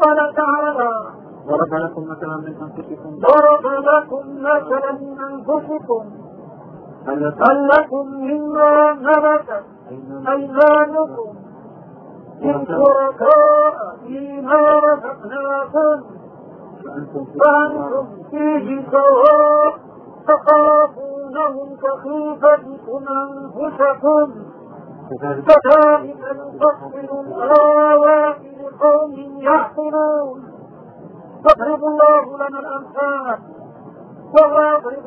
قال تعالى: ضرب لكم مثلا من أنفسكم هل لكم مما ملكت أيمانكم من شركاء فيما رزقناكم فأنتم فيه سواء تخافونهم كخيفتكم أنفسكم كذلك نفصل الآيات لقوم يعقلون. يضرب الله لنا الأمثال وهو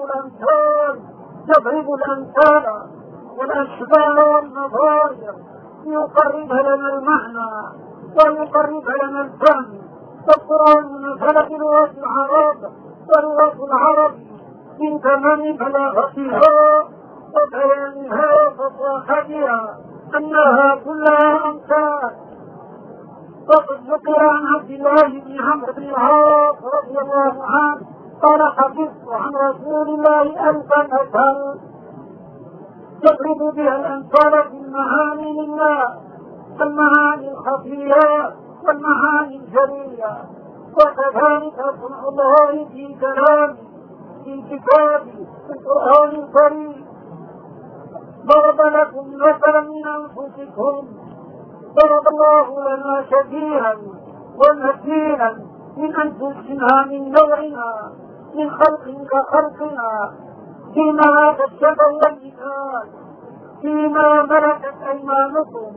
يضرب الأمثال والأشباه والنظائر ليقرب لنا المعنى ويقرب لنا الفهم. فالقرآن نزل بلغة العرب ولغة العرب من تمام بلاغتها وبيانها وفصاحتها أنها كلها أمثال. وقد ذكر عن عبد الله بن عمرو بن العاص رضي الله عنه قال: حفظت عن رسول الله 1000 مثل يضرب بها الأمثال في المعاني لله، المعاني الخفية والمعاني الجلية. وكذلك صنع الله في كلامه في كتابه في القرآن الكريم. ضرب لكم مثلا من أنفسكم، ضرب الله لنا شبيها ومثيلا من أنفسنا من نوعنا من خلق كخلقنا فيما تشبه الإنسان فيما ملكت أيمانكم.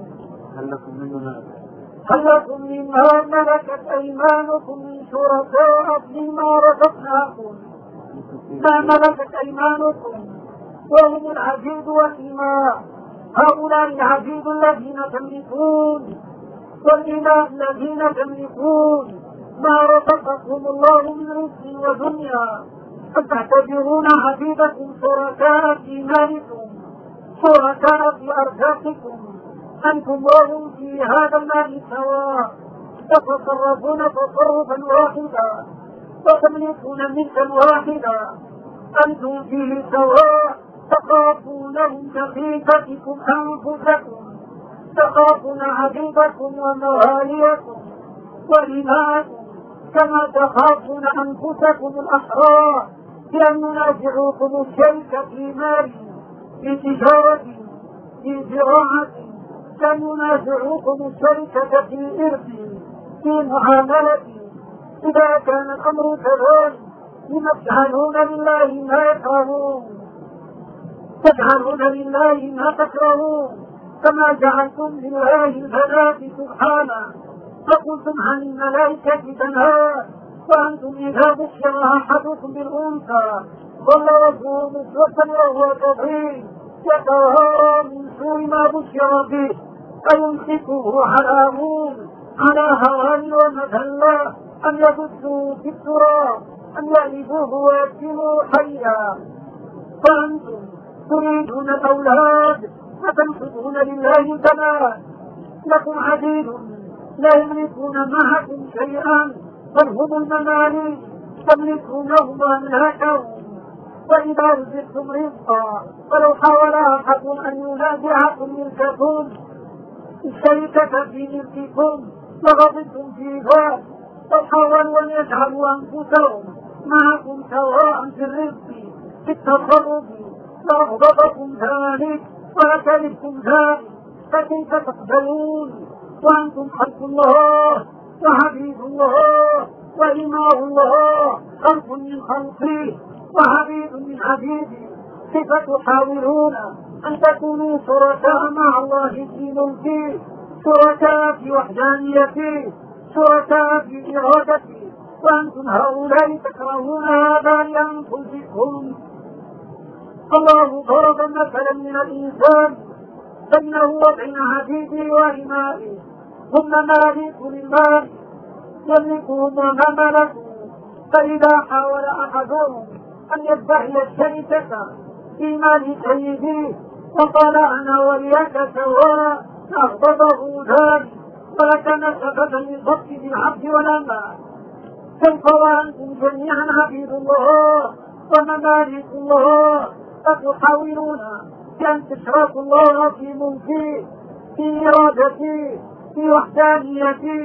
هل لكم مما ملكت أيمانكم من شركاء فيما رزقناكم. ما ملكت أيمانكم وهم العبيد والإماء. هؤلاء العبيد الذين تملكون والإماء الذين تملكون ما رزقكم الله من رزق ودنيا، فتعتبرون عبيدكم شركاء في مالكم شركاء في أرزاقكم. أنتم وهم في هذا المال سواء، تتصرفون تصرفا واحدا وتملكون ملكا واحدا. أنتم فيه سواء، تخافونهم كخيفتكم أنفسكم، تخافون عبيدكم ومواليكم وإماءكم كما تخافون أنفسكم الأحرار بأن ينازعوكم الشرك في مال في تجارة في زراعة، كان ينازعوكم الشركة في إرث في معاملة. إذا كان الأمر كذلك لما تجعلون لله ما يكرهون، تجعلون لله ما تكرهون كما جعلتم لله البنات سبحانه. فقلتم عن الملائكة بنات وأنتم إذا بشر أحدكم بالأنثى ظل وجهه مسودا وهو كظيم يتوارى من سوء ما بشر به أيمسكه على هون على هوان ومذلة أم يدسه في التراب أم يألفوه ويكتموه حيا. فأنتم تريدون الأولاد وتنسبون لله البنات. لكم عبيد لا يملكون معكم شيئا بل هم المماليك تملكونهم وأملاكهم. وإذا رزقتم رزقا ولو حاول أحد أن ينازعكم ملككم الشركة في ملككم لغضبتم في ذلك، وحاولوا أن يجعلوا أنفسهم معكم سواء في الرزق في التصرف لأغضبكم ذلك ولكرهتم ذلك. فكيف تقبلون وأنتم خلق الله وعبيد الله وإماء الله، خلق من خلقه وعبيد من عبيده. كيف تحاولون أن تكونوا شركاء مع الله في ملكه، شركاء في وحدانيته، شركاء في إرادته، وأنتم هؤلاء تكرهون هذا لأنفسكم. الله ضرب مثلا من الإنسان بينه وبين عبيده وإمائه، هم مماليك للمال يملكهم وما ملكوا. فإذا حاول أحدهم أن يدعي الشركة في مال سيده وقال أنا وليك سواء أغضبه ذلك ولكان سببا للضبط بالعبد والأمة. كيف وأنتم جميعا عبيد الله وممالك الله فتحاولون بأن تشركوا الله في ملكه في إرادته في وحدانيته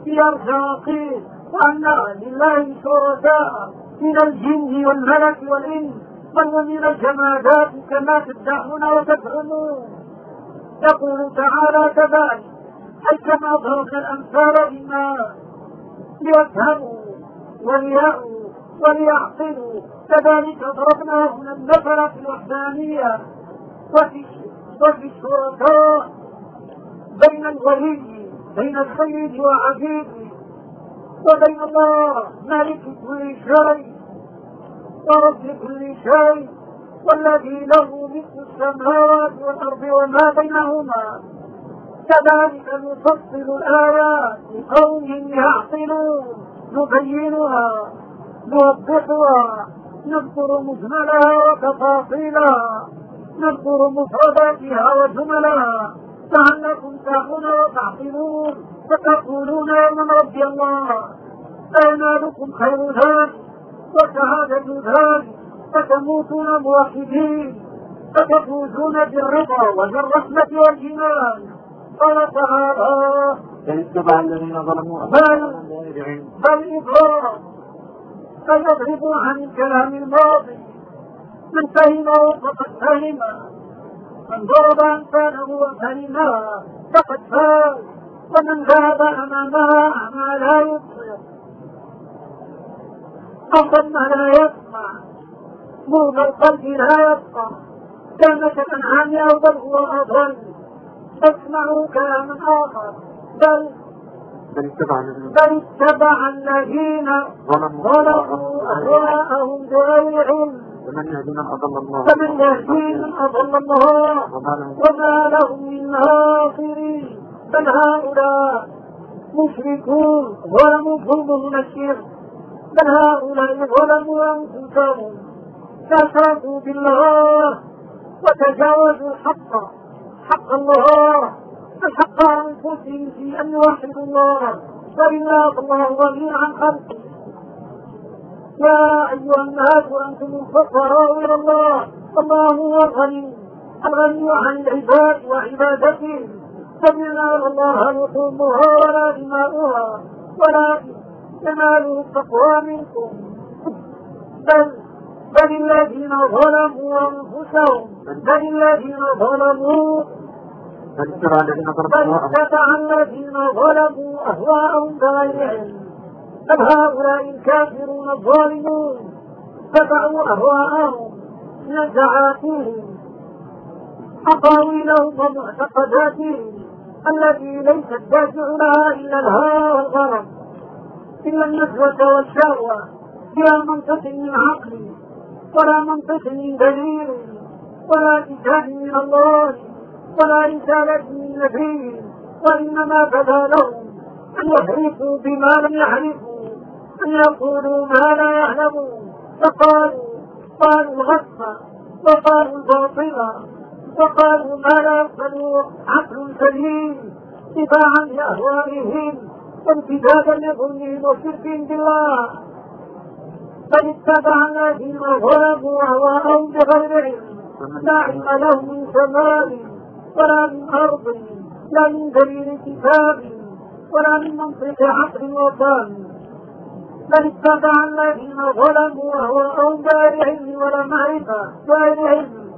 يرجع فيه وأن لله شركاء من الجن والملك والإنس بل ومن الجمادات كما تدعون وتزعمون. يقول تعالى كذلك أي كما ضربنا الأمثال للناس ليفهموا وليأوا وليعقلوا كذلك ضربنا هنا المثل في الوحدانية وفي الشركاء بين الولي بين السيد وعبيده وبين الله مالك كل شيء ورب كل شيء والذي له ملك السماوات والأرض وما بينهما. كذلك نفصل الآيات لقوم يعقلون نبينها نوضحها نذكر مجملها وتفاصيلها نذكر مفرداتها وجملها لعلكم تعقلون وتعقلون فتقولون من ربي الله أينالكم خير ذلك وشهادة ذلك فتموتون موحدين فتفوزون بالرضا وبالرحمة والجنان. قال تعالى فاتبع الذين ظلموا بل إضرار فيضربوا عن الكلام الماضي من فهمه فقد فهم من ضرب أمثاله وفهمها فقد فاز ومن ذهب أمامها أعمى لا يبصر أصم لا يسمع نور القلب لا يبقى كان كالأنعام أو بل هو أضل اسمعوا كلاما آخر بل اتبع الذين ظلموا أهواءهم بغير علم فمن يهدي من أضل الله وما لهم من ناصرين. بل هؤلاء مشركون ظلموا ظلمهم الشرك بل هؤلاء ظلموا أنفسهم كفروا بالله وتجاوزوا حق الله فحق أنفسهم في أن يوحدوا الله ولله الله غني عن خلقه. يا أيها الناس أنتم الفقراء إلى الله والله هو الغني عن العباد وعبادتهم لن ينال الله لحومها ولا دماؤها ولكن يناله التقوى منكم. بل الذين ظلموا أنفسهم بل اتبع الذين ظلموا أهواءهم بغير علم. بل هؤلاء الكافرون الظالمون اتبعوا أهواءهم نزعاتهم أقاويلهم ومعتقداتهم التي ليس الدافع لها إلا الهوى والغرض إلا النزوة والشهوة بلا منطق من عقل ولا منطق من دليل ولا كتاب من الله ولا رسالة من نبي وإنما بدا لهم أن يحرفوا بما لم يحرفوا أن يقولوا ما لا يعلمون فقالوا الغصب وقالوا الباطل وقالوا ما لا يقبل عقل سليم اتباعا لأهوائهم وامتدادا لظلمهم وشركهم بالله. بل اتبع الذين ظلموا أهواءهم بغير علم لا علم لهم من سماء ولا من أرض لا من دليل كتاب ولا من منطق عقل وفهم. بل اتبع الذين ظلموا أهواءهم بغير علم ولا معرفة بغير علم.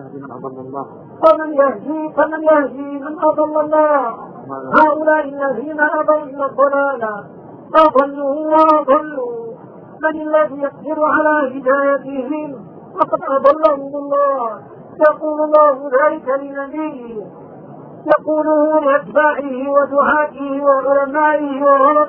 فمن يهدي من أضل الله. هؤلاء الذين أضلوا الضلال أضلوا وأضلوا. من الذي يقدر على هدايتهم وقد أضلهم الله. يقول الله ذلك لنبيه يقوله لأتباعه ودعاته وعلمائه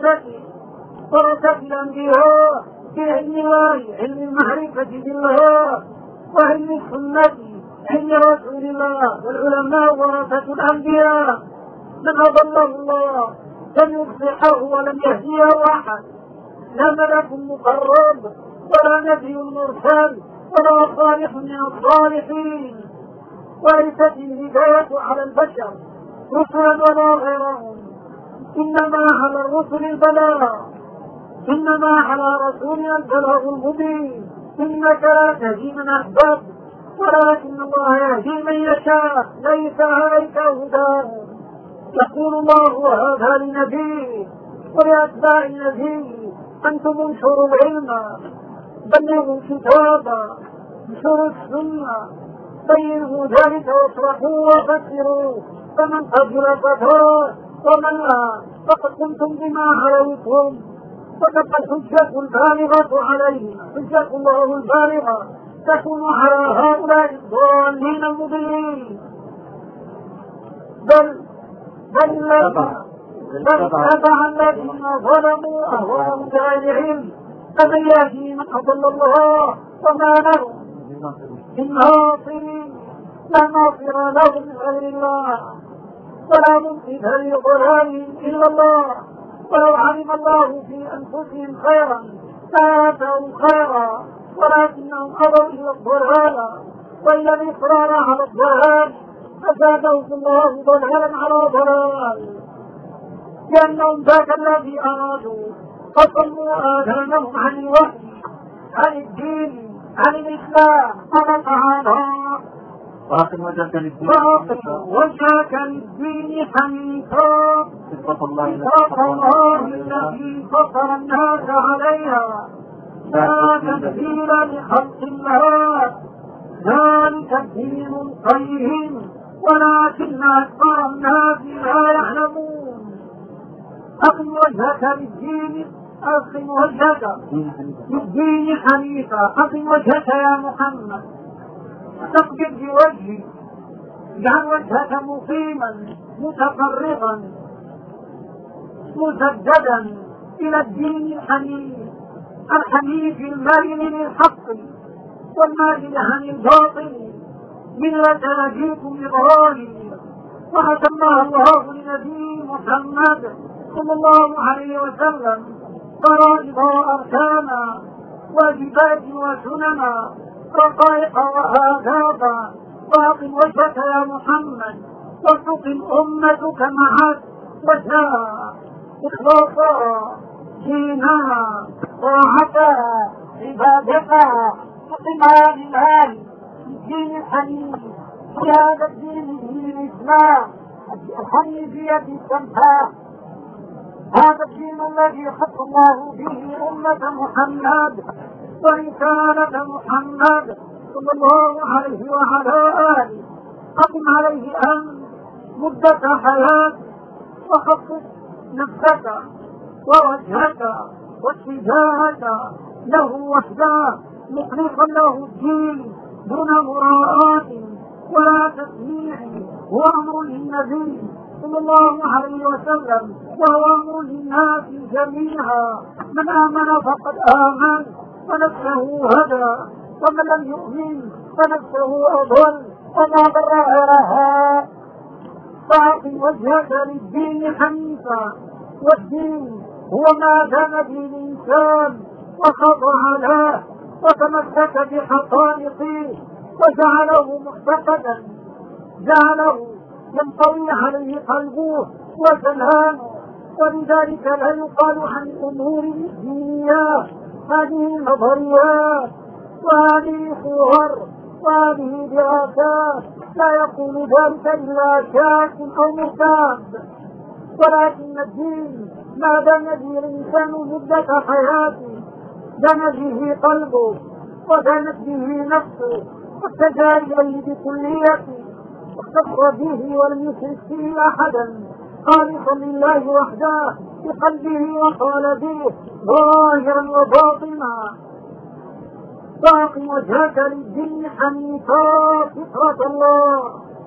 ورثة الأنبياء في علم الله علم المعرفة بالله وعلم السنة علم رسول الله والعلماء ورثة الأنبياء. من أضله الله لم يصلحه ولم يهديه أحد لا ملك مقرب ولا نبي مرسل ولا صالح من الصالحين. وليست الهداية على البشر رسلا ولا غيرهم إنما على الرسل البلاغ إنما على رسولنا البلاغ المبين. إنك لا تهدي من أحببت ولكن الله يهدي من يشاء ليس عليك هداهم. يقول الله هذا لنبيه ولأتباع النبي أنتم انشروا العلم، بلغوا الكتاب، انشروا السنة، بينوا ذلك واشرحوا وفسروا، فمن قبل كفر ومن لا فقد قمتم بما عليكم، وتبقى الحجة البالغة عليه، حجة الله البالغة تكون على هؤلاء الضالين المضلين. بل تبع الذين ظلموا أهواءهم بغير علم، فمن يهدي من أضل الله وما لهم من ناصرين، لا ناصر لهم من غير الله ولا منقذ لضلالهم إلا الله. ولو علم الله في أنفسهم خيرا لآتاهم خيرا، ولكنهم أبوا إلى الضلال وإلى الإصرار على الضلال فزادهم الله ضلالا على ضلال، لأنهم ذاك الذي أرادوا فصلوا آذانهم عن الوحي، عن الدين، عن الإسلام، عن الأعراض. وأقم وجهك للدين حنيفا فطرة الله التي فطر الناس عليها لا تبديل لخلق الله، ذلك الدين القيم ولكن أكثر الناس لا يعلمون. أقم وجهك للدين، أقم وجهك للدين حنيفا، أقم وجهك يا محمد، تقبل بوجهك، اجعل وجهك مقيما متفرغا مسددا إلى الدين الحنيف، الحنيف المائل للحق والمائل عن الباطل، ملة أبيكم إبراهيم. وسماه الله لنبي محمد صلى الله عليه وسلم فرائض وأركانا، واجبات وسننا، رقائق وآدابا. واقم وجهك يا محمد وتقم أمتك معك وجهها إخلاصها دينها طاعتها عبادتها، تقمها لله الدين الحنيف، في هذا الدين الإسلام الحنيفية السمحاء، هذا الدين الذي خص الله به أمة محمد ورسالة محمد صلى الله عليه وعلى آله. أقم عليه أن مدة حياتك وخصص نفسك ووجهك واتجاهك له وحده مخلصا له الدين دون مراءات ولا تسميع. هو أمر للنبي صلى الله عليه وسلم وهو أمر للناس جميعا، من آمن فقد آمن فنفسه هدى، ومن لم يؤمن فنفسه أضل وما ضر غيرها. فأقم وجهك للدين حنيفا، والدين هو ما كان به الإنسان وخضع له وتمسك بحقائقه وجعله معتقدا، جعله ينطوي عليه قلبه وسلامه. ولذلك لا يقال عن الأمور الدينية هذه نظريات وهذه صور وهذه دراسات، لا يقول ذلك إلا شاك أو مرتاب. ولكن الدين ما دام به الإنسان مدة حياته دام به قلبه ودامت به نفسه واتجه إليه بكليته واختص به ولم يشرك به أحدا، خالصا لله وحده بقلبه وقالبه ظاهرا وباطنا. فاقم وجهك للدين حنيفا فطرة الله،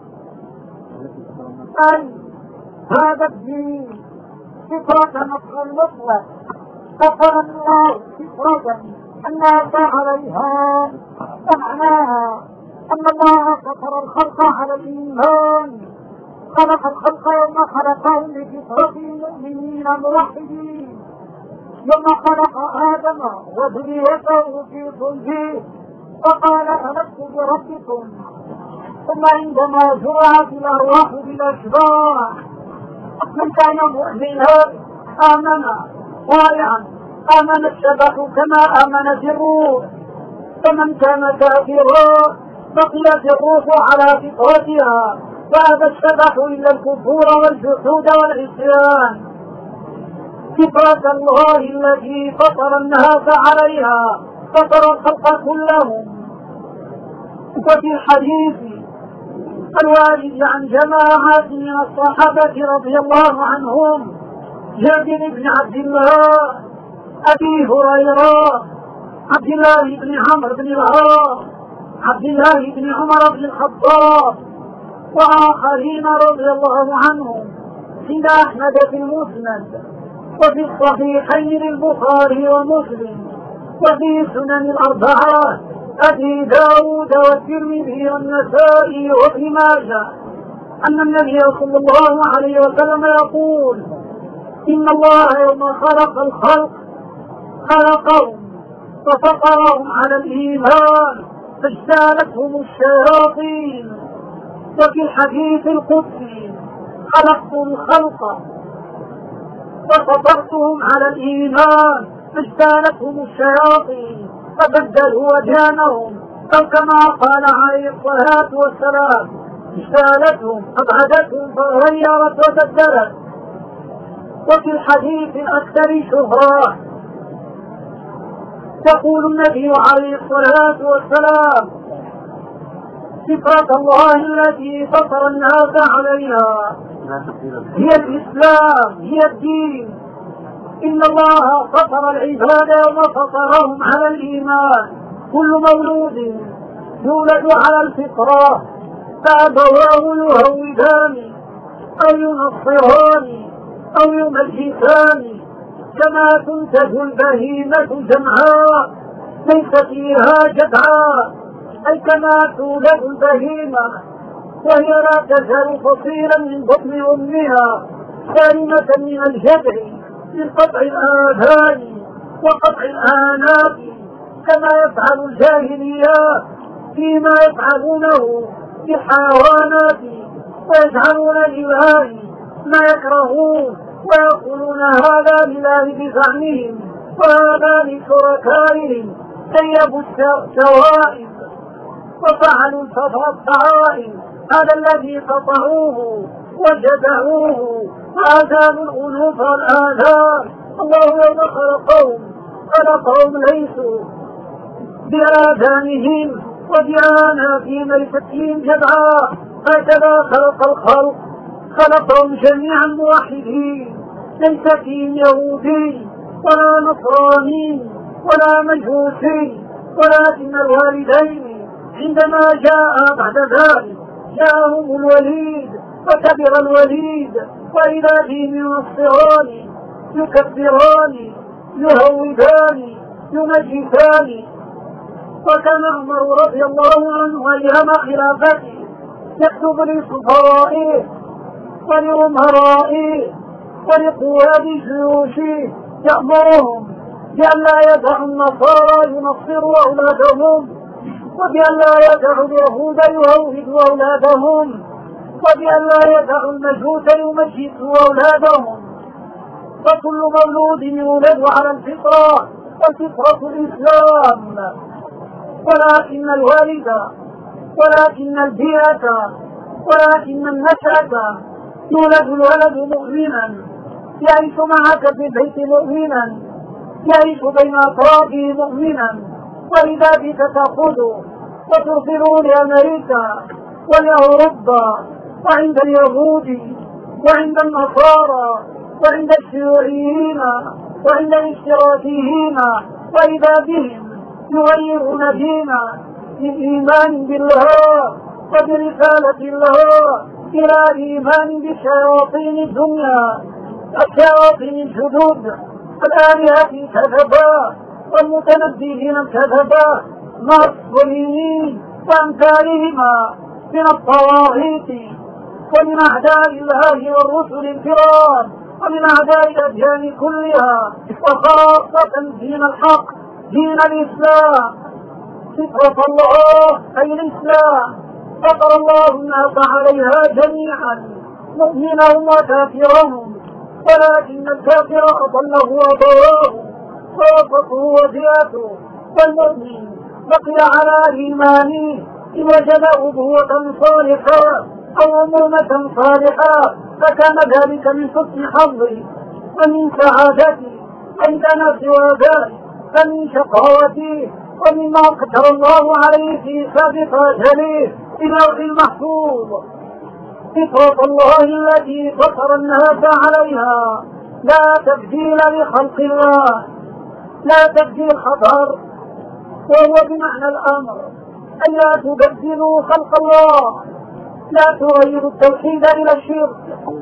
أي هذا الدين فطرة نصر المطلق، فطر الله فطرة الناس عليها، ومعناها أن الله فطر الخلق على الإيمان، خلق الخلق يوم خلقهم بفطرة مؤمنين موحدين، يوم خلق آدم وذريته في صلبه فقال ألست بربكم، ثم عندما زرعت الأرواح بالأشباح من كان مؤمنا آمن طائعا، آمن الشبح كما آمنت الروح، فمن كان كافرا بقيت الروح على فطرتها فأبى الشبح إلا الكفور والجحود والعصيان. فطرة الله التي فطر الناس عليها، فطر الخلق كلهم. وفي الحديث الوارد عن جماعة من الصحابة رضي الله عنهم، جابر بن عبد الله، أبي هريرة، عبد الله بن عمرو بن العاص، عبد الله بن عمر بن الخطاب، وآخرين رضي الله عنهم، عند أحمد في المسند، وفي الصحيحين للبخاري ومسلم، وفي سنن الأربعة أبي داود والترمذي والنسائي وابن ماجه، أن النبي صلى الله عليه وسلم يقول: إن الله يوم خلق الخلق خلقهم وفطرهم على الإيمان فاجتالتهم الشياطين. وفي الحديث القدسي: خلقت الخلق وفطرتهم على الإيمان فاجتالتهم الشياطين فبدلوا وجانهم، أو كما قال عليه الصلاة والسلام: اجتالتهم أبعدتهم فغيرت وبدلت. وفي الحديث الأكثر شهرة يقول النبي عليه الصلاة والسلام: فطرة الله التي فطر الناس عليها هي الإسلام، هي الدين. إن الله فطر العباد يوم فطرهم على الإيمان. كل مولود يولد على الفطرة، فأبواه يهودان أو ينصران أو يمجسان، كما تنتج البهيمة جمعاء ليس فيها جدعاء، أي كما تولد البهيمة وهي لا تزال فصيلا من بطن أمها، سالمة من الجدع، من قطع الآذان وقطع الآنات، كما يفعل الجاهليات فيما يفعلونه بالحيوانات، ويجعلون لله ما يكرهون، ويقولون هذا لله بزعمهم وهذا لشركائهم، سيبوا الشوائب وفعلوا الفضائل، هذا الذي قطعوه وجدعوه وآذانوا الأنوف والآذان. الله يوم خلقهم ليسوا بآذانهم وبآنافهم ليست فيهم جدعاء، هكذا خلق الخلق، خلقهم جميعا موحدين، ليس فيهم يهودي ولا نصراني ولا مجوسي، ولكن الوالدين عندما جاء بعد ذلك جاءهم الوليد وكبر الوليد، وإذا بهم ينصران يكبران يهودان يمجسان. وكان عمر رضي الله عنه أيام خلافته يكتب لسفرائه ولأمرائه ولقواد جيوشه يأمرهم بأن لا يدعوا النصارى ينصروا أولادهم، وبأن لا يدعوا اليهود يهودوا أولادهم، وبأن لا يدعوا المجوس يمجسوا أولادهم. فكل مولود يولد على الفطرة، والفطرة الإسلام، ولكن الوالد ولكن البيئة ولكن النشأة يولد الولد مؤمنا، يعيش معك في البيت مؤمنا، يعيش بين أطرافه مؤمنا، وإذا بك تأخذ وترسله لأمريكا ولأوروبا وعند اليهود وعند النصارى وعند الشيوعيين وعند الاشتراكيين، وإذا بهم يغيرون دينا من إيمان بالله وبرسالة الله إلى إيمان بشياطين الدنيا، الشياطين الجدود، الآلهة كذبا والمتنبئين كذبا، والمسلمين وأمثالهما من الطواغيت ومن أعداء الله والرسل الكرام ومن أعداء الأديان كلها، وخاصة دين الحق دين الإسلام. فطرة الله أي الإسلام فطر الله الناس عليها جميعا، مؤمنهم وكافرهم، ولكن الكافر أضله وضراه ووسطه وزياته، والمؤمن بقي على إيمانه إن وجد أبوة صالحة أو أمومة صالحة فكان ذلك من حسن حظه، ومن سعادته، وإن كان سوى ذلك فمن شقاوته، ومما قدر الله عليه في سابق أجله في اللوح المحفوظ. فطرة الله التي فطر الناس عليها لا تبديل لخلق الله، لا تبديل خطر، وهو بمعنى الأمر أن لا تبدلوا خلق الله، لا تغيروا التوحيد إلى الشرك،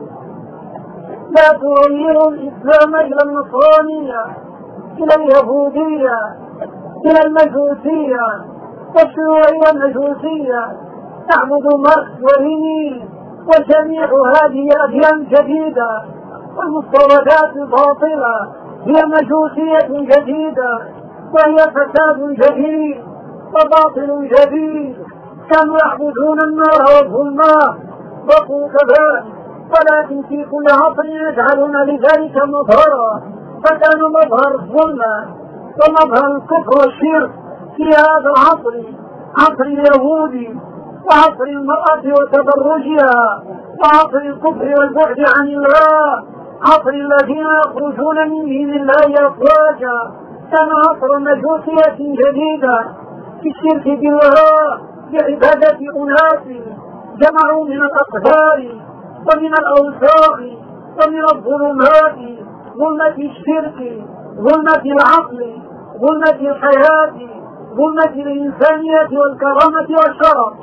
لا تغيروا الإسلام إلى النصرانية، إلى اليهودية، إلى المجوسية، والشيوعية المجوسية، تعبد ماركس ولينين وجميع هذه أديان جديدة، والمفترضات الباطلة هي مجوسية جديدة، وهي فساد جديد وباطل جديد. كانوا يعبدون النار والظلمات بقوا كذلك، ولكن في كل عصر يجعلون لذلك مظهرا، فكان مظهر الظلمة ومظهر الكفر والشرك في هذا العصر، عصر اليهودي، وعصر المرأة وتبرجها، وعصر الكفر والبعد عن الله، عصر الذين يخرجون من دين الله أفواجا. كان عصر مجوسية جديدة في الشرك بالله، بعبادة أناس جمعوا من الأقدار ومن الأوساخ ومن الظلمات، ظلمة الشرك، ظلمة العقل، ظلمة الحياة، ظلمة الإنسانية والكرامة والشرف.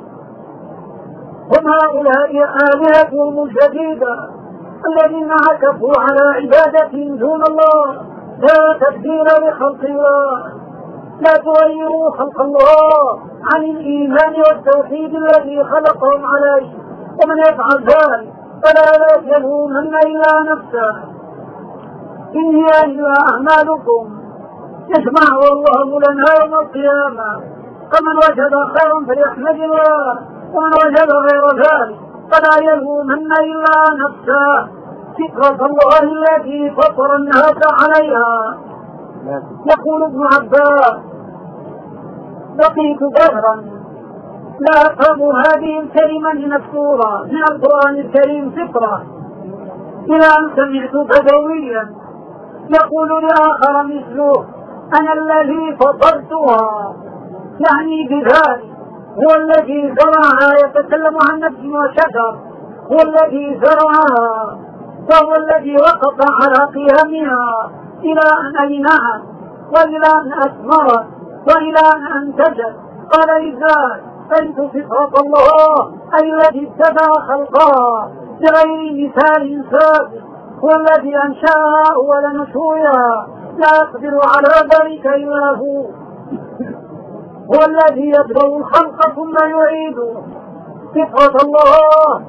هم هؤلاء آلهتهم الجديدة الذين عكفوا على عبادتهم دون الله. لا تبديل لخلق الله، لا تغيروا خلق الله عن الإيمان والتوحيد الذي خلقهم عليه، ومن يفعل ذلك فلا يلومن إلا نفسه، إن هي إلا أعمالكم يجمعها الله لنا يوم القيامة. فمن وجد خيرا فليحمد الله، ومن وجد غير ذلك فلا يلومن إلا نفسه. فطرة الله التي فطر الناس عليها. يقول ابن عباس: بقيت دهرا لا أفهم هذه الكلمة من السورة من القرآن الكريم فطرة، إلى أن سمعت بدويا يقول لآخر مثله: أنا الذي فطرتها، يعني بذلك هو الذي زرعها، يتكلم عن نفسه وشجر، هو الذي زرعها، وهو الذي وقف على قيامها إلى أن أينعت، وإلى أن أثمرت، وإلى أن أنتجت. قال: إذا فإنت فطرة الله، أي الذي ابتدأ خلقها بغير مثال سابق، هو الذي أنشأها أول نشوئها، لا يقدر على ذلك إلا هو. هو الذي يبدأ الخلق ثم يعيده. فطرة الله،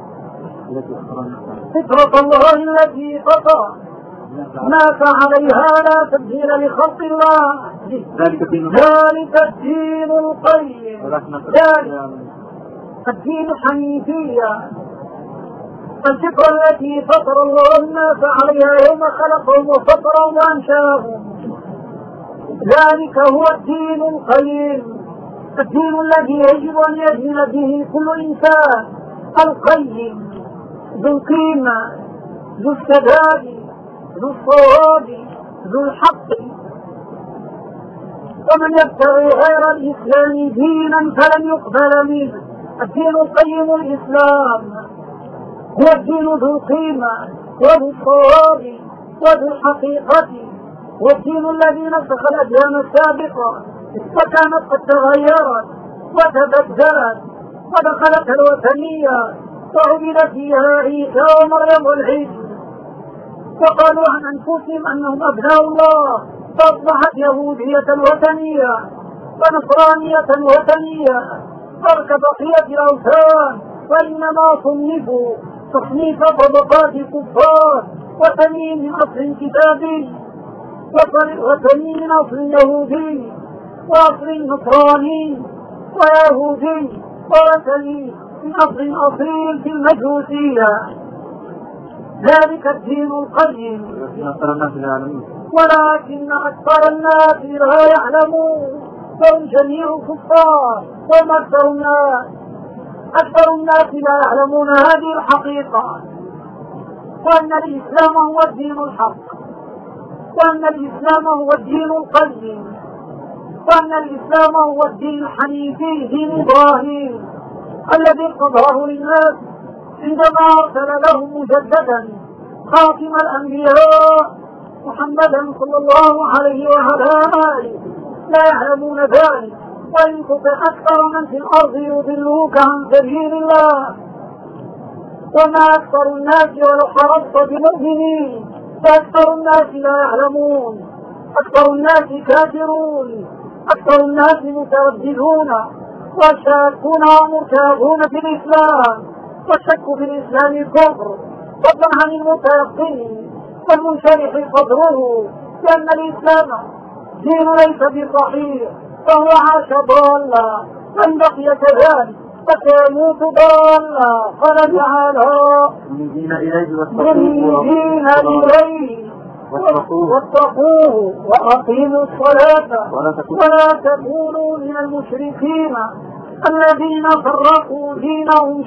فطرة الله التي فطر الناس عليها لا تبديل لخلق الله، ذلك الدين القيم، ذلك الدين الحنيفية، الفطرة التي فطر الله الناس عليها يوم خلقهم وفطرهم وأنشاهم. ذلك هو الدين القيم، الدين الذي يجب أن يدين به كل إنسان، القيم، ذو القيمة، ذو السداد، ذو الصواب، ذو الحق. ومن يبتغي غير الإسلام دينا فلن يقبل منه. الدين القيم الإسلام هو الدين ذو القيمة وذو الصواب وذو الحقيقة، والدين الذي نسخ الأديان السابقة وكانت قد تغيرت وتبدلت ودخلت الوثنية وعبد فيها عيسى ومريم والعيسى، وقالوا عن أنفسهم أنهم أبناء الله، فأصبحت يهودية وثنية ونصرانية وثنية، ترك بقية الأوثان، وإنما صنفوا تصنيف طبقات الكفار، وثني من أصل كتابي، وثني من أصل يهودي، وأصل نصراني ويهودي، وثني من أصل أصيل في المجوسية. ذلك الدين القيم، ولكن أكثر الناس لا يعلمون، فهم جميع كفار، وهم أكثر الناس لا يعلمون هذه الحقيقة. وأن الإسلام هو الدين الحق، وأن الإسلام هو الدين القيم، وأن الإسلام هو الدين الحنيفي، دين إبراهيم الذي ارتضاه للناس عندما أرسل لهم مجددا خاتم الأنبياء محمدا صلى الله عليه وعلى آله. لا يعلمون ذلك، وإن تطع أكثر من في الأرض يضلوك عن سبيل الله، وما أكثر الناس ولو حرصت بمؤمنين، فأكثر الناس لا يعلمون، أكثر الناس كافرون، أكثر الناس مترددون وشاكون ومرتابون في الإسلام، والشك في الإسلام كفر، فضلا عن المتيقن والمنشرح صدره، لأن الإسلام دين ليس بصحيح، فهو عاش ضالا، من بقي كذلك فسيموت ضالا. قال تعالى: منيبين إليه واتقوه وأقيموا الصلاة ولا تكونوا من المشركين الذين فرقوا دينهم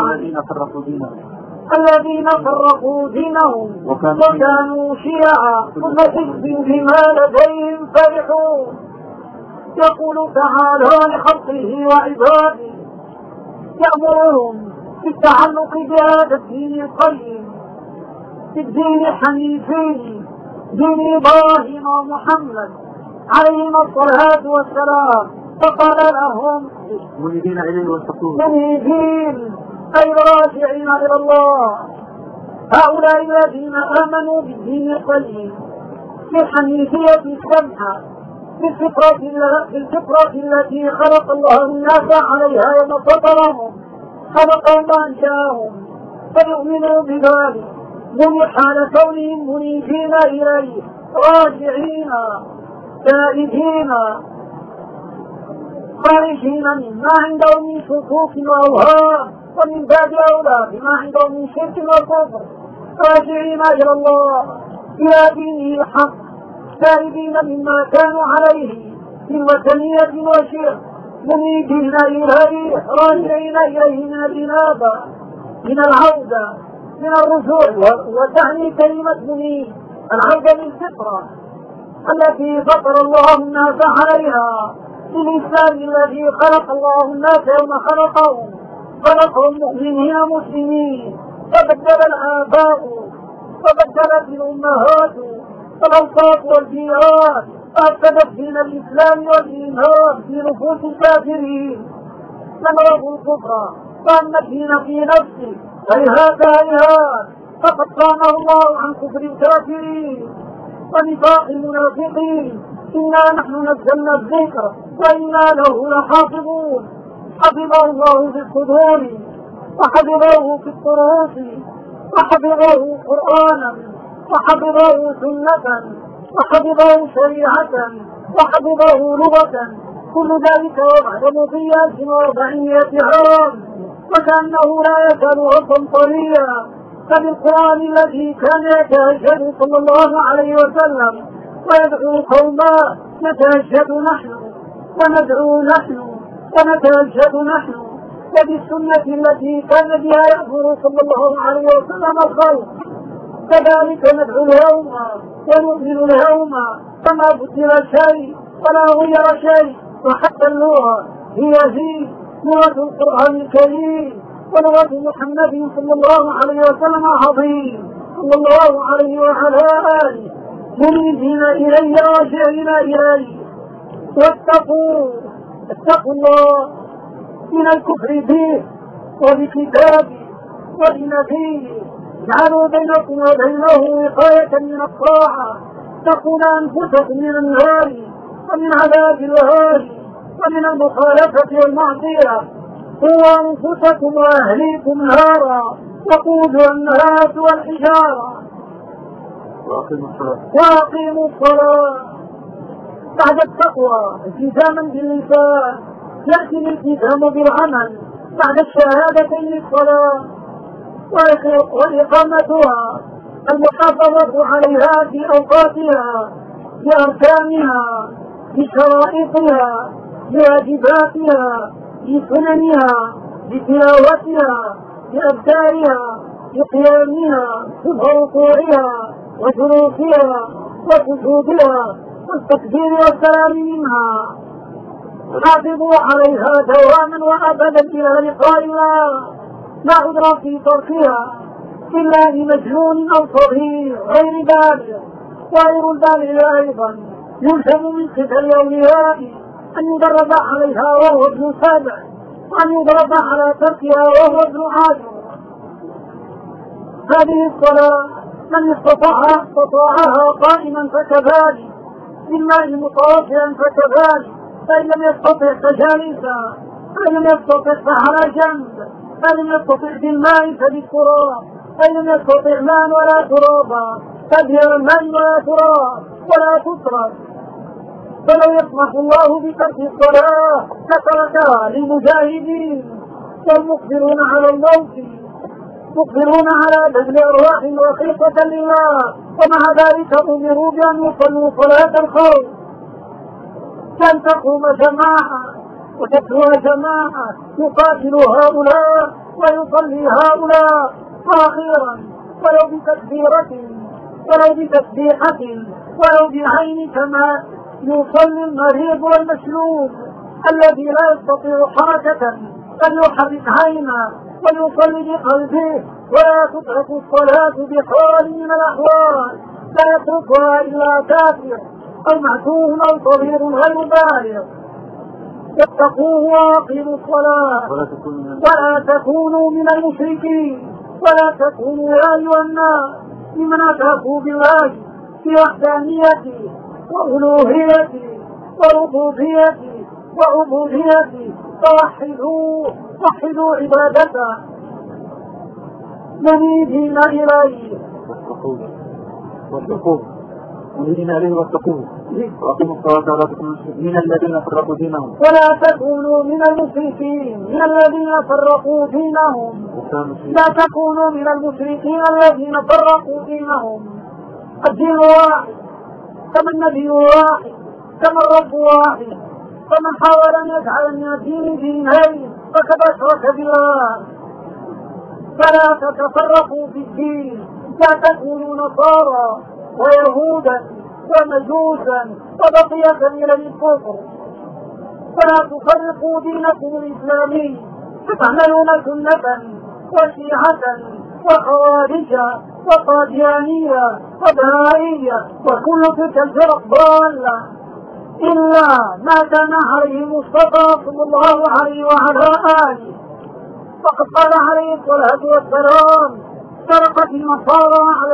وكانوا شيعا ثم حزب بما لديهم فرحون. يقول تعالى لخلقه وعباده يأمرهم بالتعلق بهذا الدين القيم، بالدين الحنيفي، دين إبراهيم ومحمد عليهما الصلاة والسلام. فقال لهم: منيبين إليه واتقوه، منيبين أي راجعين إلى الله. هؤلاء الذين آمنوا بالدين القيم، بالحنيفية السمحة، بالفطرة التي خلق الله الناس عليها يوم فطرهم، خلقهم وأنشاهم، فيؤمنوا بذلك هم حال كونهم منيبين إليه، راجعين تائبين خارجين مما عندهم من شكوك وأوهام، ومن باب أولى بما عندهم من شرك وكفر، راجعين إلى الله إلى دينه الحق، تائبين مما كانوا عليه من وثنية وشرك، منيبين إليه، راجعين إليه من الإنابة، من العودة، من الرجوع. وتعني كلمة منيب العودة للفطرة التي فطر الله الناس عليها، الإسلام الذي خلق الله الناس يوم خلقهم مؤمنين مسلمين، فبدل الآباء وبدلت الأمهات والأوساط والجيران، فأفسدت دين الإسلام والإيمان في نفوس الكافرين. نمرض الكفر وأن الدين في نفسه هيهات فقد صانه الله عن كفر الكافرين ونفاق المنافقين. إنا نحن نزلنا الذكر وإنا له لحافظون. حفظه الله في الصدور وحفظه في الطروس وحفظه قرآنا وحفظه سنة وحفظه شريعة وحفظه لغة، كل ذلك وبعد مضيات 400 عام، وكأنه لا يزال غضا طريا. فبالقرآن الذي كان يتهجد صلى الله عليه وسلم ويدعو قوما نتهجد نحن وندعو نحن ونتهجد نحن، وبالسنة التي كان بها يأمر صلى الله عليه وسلم الخلق، كذلك ندعو اليوم ونؤمن اليوم، فما بدل شيء ولا غير شيء، وحتى اللغة هي لغة القرآن الكريم ولغة محمد صلى الله عليه وسلم عظيم صلى الله عليه وعلى آله، منيبين إليه راجعين إليه. اتقوا الله من الكفر به وبكتابه وبنبيه، اجعلوا بينكم وبينه وقاية من الطاعة، تقون أنفسكم من النار ومن عذاب الهار ومن المخالفة والمعصية، قوا أنفسكم وأهليكم نارا وقودها الناس والحجارة وأقيموا الصلاة. بعد التقوى التزاما باللسان يأتي الالتزام بالعمل بعد الشهادتين الصلاة وإقامتها، المحافظة عليها في أوقاتها بأركانها بشرائطها بواجباتها بسننها بتلاوتها بأذكارها بقيامها بركوعها وجلوسها وسجودها والتكبير والسلام منها. حافظوا عليها دواما وابدا الى لقاء الله، لا عذر في تركها الا لمجنون او صغير غير بالغ. غير البالغ ايضا يلزم من قبل الاولياء ان يدرب عليها وهو ابن 7، وان يضرب على تركها وهو ابن 10. هذه الصلاة من استطاعها قائما فكذلك، بالماء متوضئا فكذلك، فإن لم يستطع فجالسا، فإن لم يستطع فعلى جنب، فإن لم يستطع بالماء فبالتراب، فإن لم يستطع ماء ولا ترابا فبغير الماء ولا تراب ولا تترك. فلو يسمح الله بترك الصلاة لتركها للمجاهدين والمقبلون على الموت، مقبلون على بذل أرواح وخيفة لله، ومع ذلك أمروا بأن يصلوا صلاة الخوف، كان تقوم جماعة وتتلو جماعة يقاتل هؤلاء ويصلي هؤلاء أخيرا، ولو بتكبيرة ولو بتسبيحة ولو بعين، كما يصلي المريض والمشلول الذي لا يستطيع حركة فليحرك عينه وليصلي بقلبه، ولا تترك الصلاة بحال من الأحوال، لا يتركها إلا كافر أو معتوه أو صغير غير بالغ. اتقوه وأقيموا الصلاة ولا تكونوا من المشركين، ولا تكونوا يا أيها الناس ممن أشركوا بالله في وحدانيته وألوهيته وربوبيته وعبوديته، وحدوا عبادته منيبين إليه واتقوه منيبين إليه واتقوه وأقيموا الصلاة ولا تكونوا من الذين فرقوا دينهم، ولا تكونوا من المشركين من الذين فرقوا دينهم، لا تكونوا من المشركين الذين فرقوا دينهم. الدين واحد، كما النبي واحد، كما الرب واحد، فمن حاول أن يجعل من الدين دينين فقد أشرك بالله. فلا تتفرقوا في الدين، لا تكونوا نصارى ويهودا ومجوسا وبقية من الكفر، فلا تفرقوا دينكم الإسلامي فتعملون سنة وشيعة وخوارج وقاديانية وبهائية وكل تلك الفرق ضالة، إلا ما كان عليه المصطفى صلى الله عليه وعلى آله. فقد قال عليه الصلاة والسلام: فرقت النصارى على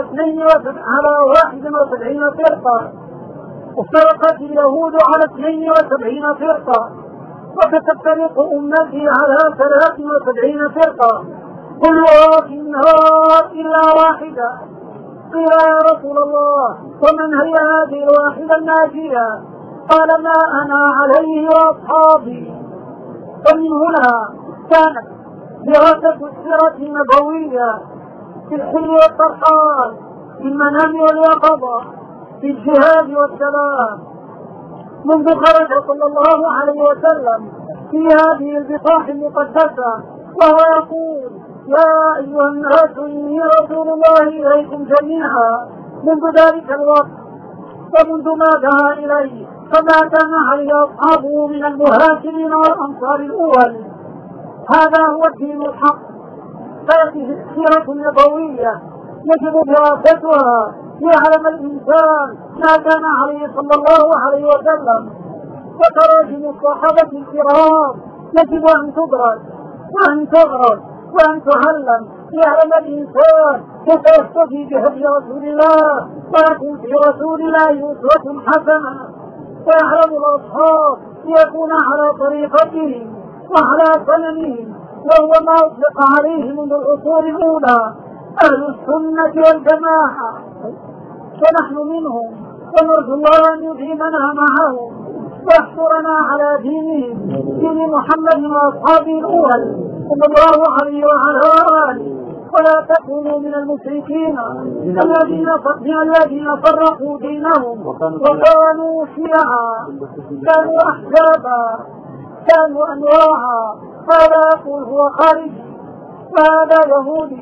71 فرقة، وفرقت اليهود على 72 فرقة، وستفترق أمتي على 73 فرقة، كلها في النار إلا واحدة. قيل: يا رسول الله ومن هي هذه الواحدة الناجية؟ قال: ما أنا عليه وأصحابي. ومن هنا كانت دراسة السيرة النبوية في الحل والترحال، في المنام واليقظة، في الجهاد والسلام، منذ خرج صلى الله عليه وسلم في هذه البطاح المقدسة وهو يقول: يا أيها الناس إني رسول الله إليكم جميعا. منذ ذلك الوقت ومنذ ما دعا إليه فما كان عليه أصحابه من المهاجرين والأنصار الأول. هذا هو الدين الحق. هذه السيرة النبوية يجب دراستها ليعلم الإنسان ما كان عليه صلى الله عليه وسلم، وتراجم الصحابة الكرام يجب أن تدرس وأن تغرس وأن تعلم ليعلم الإنسان كيف يستفي بهدي رسول الله ويكون في رسول الله أسوة حسنة، ويعلم الأصحاب ليكون على طريقتهم وعلى سننهم، وهو ما أطلق عليه منذ العصور الأولى أهل السنة والجماعة، ونحن منهم، ونرجو الله أن يديمنا معهم ويحشرنا على دينهم، دين محمد وأصحابه الأول صلى الله عليه وعلى آله. ولا تكونوا من المشركين الذين فرقوا دينهم وكانوا شيعا، كانوا أحزابا، كانوا أنواعا. هذا يقول هو خارجي، وهذا يهودي،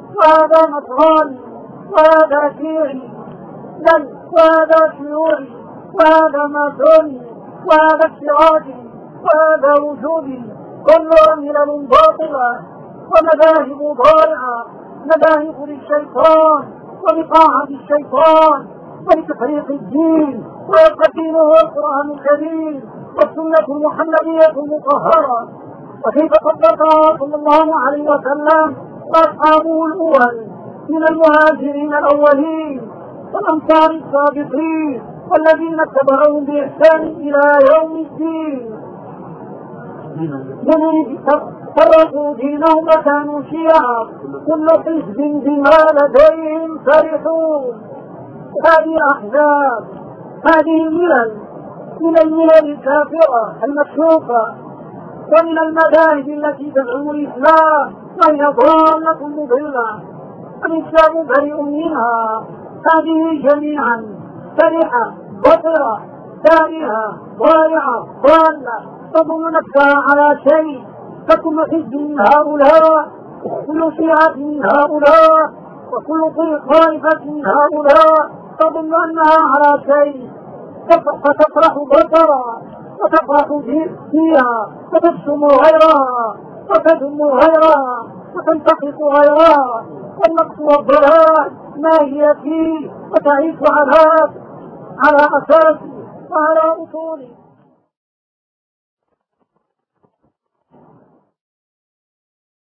وهذا نصراني وهذا شيعي بل وهذا شيوعي وهذا ماسوني وهذا اشتراكي وهذا وجودي، كلها ملل باطلة ومذاهب ضائعة، مذاهب للشيطان ولطاعة الشيطان ولتفريق الدين، ويبقى دينه القرآن الكريم والسنة المحمدية المطهرة. وكيف قدرها صلى الله عليه وسلم وأصحابه الأول من المهاجرين الأولين والأنصار السابقين والذين اتبعوهم بإحسان إلى يوم الدين. الذين فرقوا دينهم وكانوا شيعا كل حزب بما لديهم فرحون. هذه الأحزاب هذه الملل من الملل الكافرة المكشوفة ومن المذاهب التي تزعم الإسلام وهي ضالة مضلة، الإسلام بريء منها. هذه جميعا فرحة بطرة تائهة ضائعة ضالة تظن نفسها على شيء، فكل حزب من هؤلاء كل شيعة من هؤلاء وكل طائفة من هؤلاء تظن أنها على شيء، فتفرح بطرا وتفرح فيها وتبسم غيرها وتذم غيرها وتنتقص غيرها، والنقص والضلال ما هي فيه وتعيش على أساس وعلى أصول